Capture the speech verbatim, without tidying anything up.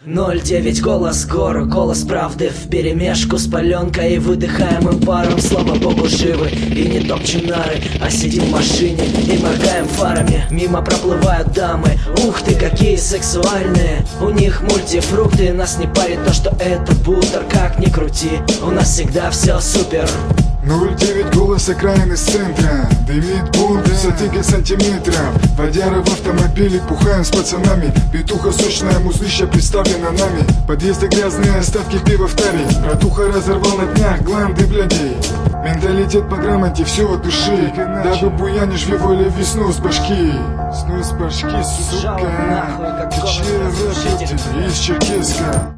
ноль девять голос гор, голос правды вперемешку с паленкой и выдыхаемым паром. Слава богу живы и не топчем нары, а сидим в машине и моргаем фарами. Мимо проплывают дамы, ух ты, какие сексуальные. У них мультифрукты, нас не парит то, что это бутер. Как ни крути, у нас всегда все супер. ноль девять голос окраин из центра, дымит бунт высоты сантиметров. Водяры в автомобиле, пухаем с пацанами. Петуха сочная, музыща представлена нами. Подъезды грязные, оставки пива в таре. Братуха разорвал на днях гланды блядей. Менталитет по грамоте, все от души. Дабы буянишь в его или весну с башки. Снос башки, сука. Ты че рэп из Черкесска?